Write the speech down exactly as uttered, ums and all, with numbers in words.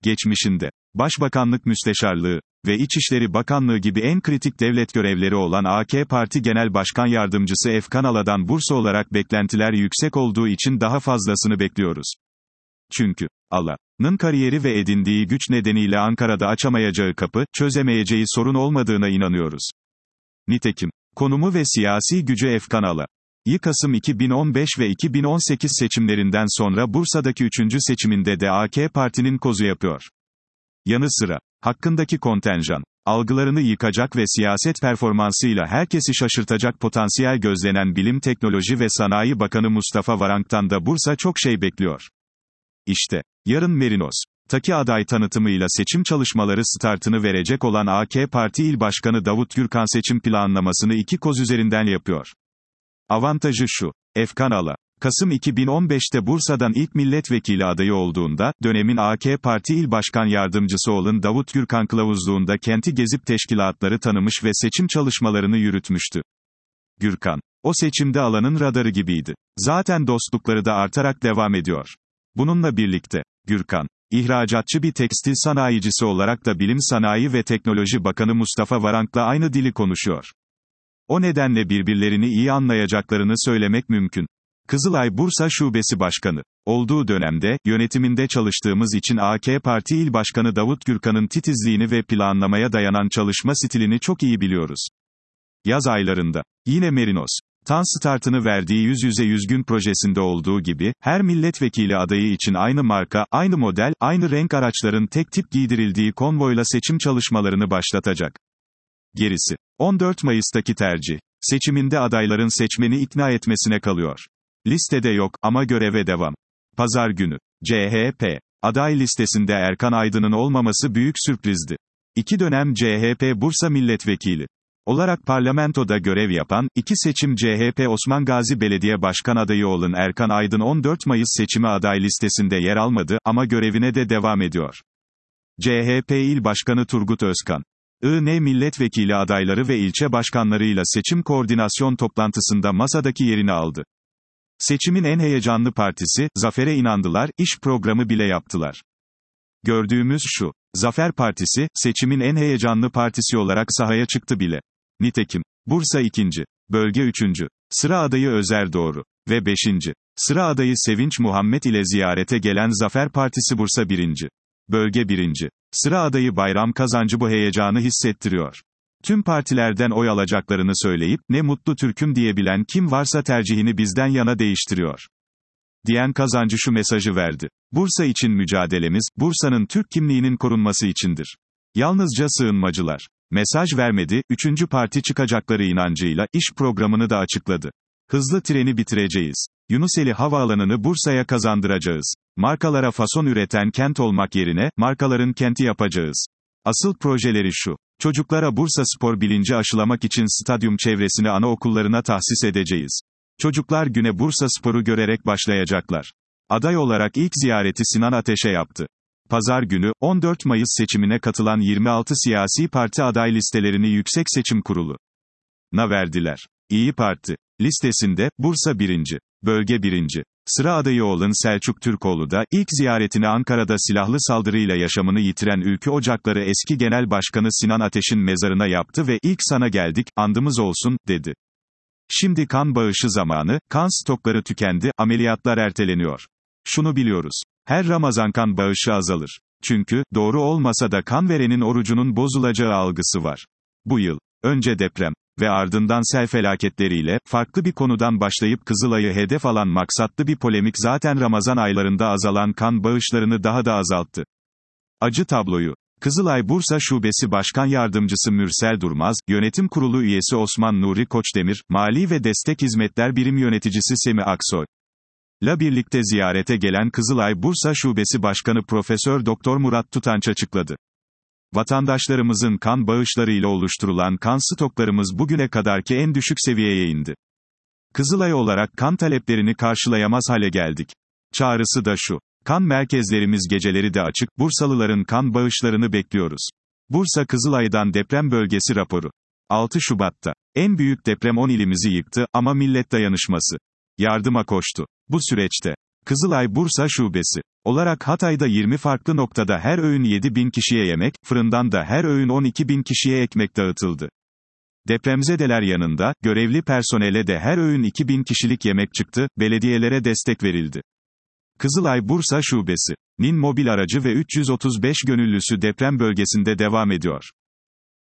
Geçmişinde, Başbakanlık Müsteşarlığı ve İçişleri Bakanlığı gibi en kritik devlet görevleri olan A K Parti Genel Başkan Yardımcısı Efkan Ala'dan Bursa olarak beklentiler yüksek olduğu için daha fazlasını bekliyoruz. Çünkü, Ala'nın kariyeri ve edindiği güç nedeniyle Ankara'da açamayacağı kapı, çözemeyeceği sorun olmadığına inanıyoruz. Nitekim, konumu ve siyasi gücü Efkan Ala'yı Kasım iki bin on beş ve iki bin on sekiz seçimlerinden sonra Bursa'daki üçüncü seçiminde de A K Parti'nin kozu yapıyor. Yanı sıra, hakkındaki kontenjan algılarını yıkacak ve siyaset performansıyla herkesi şaşırtacak potansiyel gözlenen Bilim Teknoloji ve Sanayi Bakanı Mustafa Varank'tan da Bursa çok şey bekliyor. İşte, yarın Merinos'taki aday tanıtımıyla seçim çalışmaları startını verecek olan A K Parti İl Başkanı Davut Gürkan seçim planlamasını iki koz üzerinden yapıyor. Avantajı şu, Efkan Ala, Kasım iki bin on beşte Bursa'dan ilk milletvekili adayı olduğunda, dönemin A K Parti İl Başkan Yardımcısı olan Davut Gürkan kılavuzluğunda kenti gezip teşkilatları tanımış ve seçim çalışmalarını yürütmüştü. Gürkan, o seçimde Ala'nın radarı gibiydi. Zaten dostlukları da artarak devam ediyor. Bununla birlikte, Gürkan, ihracatçı bir tekstil sanayicisi olarak da Bilim Sanayi ve Teknoloji Bakanı Mustafa Varank'la aynı dili konuşuyor. O nedenle birbirlerini iyi anlayacaklarını söylemek mümkün. Kızılay Bursa Şubesi Başkanı olduğu dönemde, yönetiminde çalıştığımız için A K Parti İl Başkanı Davut Gürkan'ın titizliğini ve planlamaya dayanan çalışma stilini çok iyi biliyoruz. Yaz aylarında, yine Merinos Tan startını verdiği Yüz Yüze Yüz Gün projesinde olduğu gibi, her milletvekili adayı için aynı marka, aynı model, aynı renk araçların tek tip giydirildiği konvoyla seçim çalışmalarını başlatacak. Gerisi, on dört Mayıs'taki tercih seçiminde adayların seçmeni ikna etmesine kalıyor. Listede yok, ama göreve devam. Pazar günü, C H P aday listesinde Erkan Aydın'ın olmaması büyük sürprizdi. İki dönem C H P Bursa milletvekili olarak parlamentoda görev yapan, iki seçim C H P Osman Gazi Belediye Başkan adayı olan Erkan Aydın on dört Mayıs seçimi aday listesinde yer almadı, ama görevine de devam ediyor. C H P İl Başkanı Turgut Özkan, I N milletvekili adayları ve ilçe başkanlarıyla seçim koordinasyon toplantısında masadaki yerini aldı. Seçimin en heyecanlı partisi, zafere inandılar, iş programı bile yaptılar. Gördüğümüz şu, Zafer Partisi, seçimin en heyecanlı partisi olarak sahaya çıktı bile. Nitekim, Bursa ikinci, bölge üçüncü, sıra adayı Özer Doğru ve beşinci, sıra adayı Sevinç Muhammed ile ziyarete gelen Zafer Partisi Bursa birinci, bölge birinci, sıra adayı Bayram Kazancı bu heyecanı hissettiriyor. Tüm partilerden oy alacaklarını söyleyip, ne mutlu Türk'üm diyebilen kim varsa tercihini bizden yana değiştiriyor. Diyen Kazancı şu mesajı verdi. Bursa için mücadelemiz, Bursa'nın Türk kimliğinin korunması içindir. Yalnızca sığınmacılar. Mesaj vermedi, üçüncü parti çıkacakları inancıyla, iş programını da açıkladı. Hızlı treni bitireceğiz. Yunuseli Havaalanı'nı Bursa'ya kazandıracağız. Markalara fason üreten kent olmak yerine, markaların kenti yapacağız. Asıl projeleri şu. Çocuklara Bursa spor bilinci aşılamak için stadyum çevresini anaokullarına tahsis edeceğiz. Çocuklar güne Bursa sporu görerek başlayacaklar. Aday olarak ilk ziyareti Sinan Ateş'e yaptı. Pazar günü, on dört Mayıs seçimine katılan yirmi altı siyasi parti aday listelerini Yüksek Seçim Kurulu'na verdiler. İyi Parti listesinde, Bursa birinci, bölge birinci, sıra adayı olan Selçuk Türkoğlu da, ilk ziyaretini Ankara'da silahlı saldırıyla yaşamını yitiren Ülkü Ocakları eski Genel Başkanı Sinan Ateş'in mezarına yaptı ve, ilk sana geldik, andımız olsun, dedi. Şimdi kan bağışı zamanı, kan stokları tükendi, ameliyatlar erteleniyor. Şunu biliyoruz. Her Ramazan kan bağışı azalır. Çünkü, doğru olmasa da kan verenin orucunun bozulacağı algısı var. Bu yıl, önce deprem ve ardından sel felaketleriyle, farklı bir konudan başlayıp Kızılay'ı hedef alan maksatlı bir polemik zaten Ramazan aylarında azalan kan bağışlarını daha da azalttı. Acı tabloyu, Kızılay Bursa Şubesi Başkan Yardımcısı Mürsel Durmaz, Yönetim Kurulu üyesi Osman Nuri Koçdemir, Mali ve Destek Hizmetler Birim Yöneticisi Semi Aksoy la birlikte ziyarete gelen Kızılay Bursa Şubesi Başkanı Profesör Doktor Murat Tutanç açıkladı. Vatandaşlarımızın kan bağışlarıyla oluşturulan kan stoklarımız bugüne kadarki en düşük seviyeye indi. Kızılay olarak kan taleplerini karşılayamaz hale geldik. Çağrısı da şu. Kan merkezlerimiz geceleri de açık, Bursalıların kan bağışlarını bekliyoruz. Bursa Kızılay'dan deprem bölgesi raporu. altı Şubat'ta. En büyük deprem on ilimizi yıktı, ama millet dayanışması yardıma koştu. Bu süreçte, Kızılay Bursa Şubesi olarak Hatay'da yirmi farklı noktada her öğün yedi bin kişiye yemek, fırından da her öğün on iki bin kişiye ekmek dağıtıldı. Depremzedeler yanında, görevli personele de her öğün iki bin kişilik yemek çıktı, belediyelere destek verildi. Kızılay Bursa Şubesi'nin mobil aracı ve üç yüz otuz beş gönüllüsü deprem bölgesinde devam ediyor.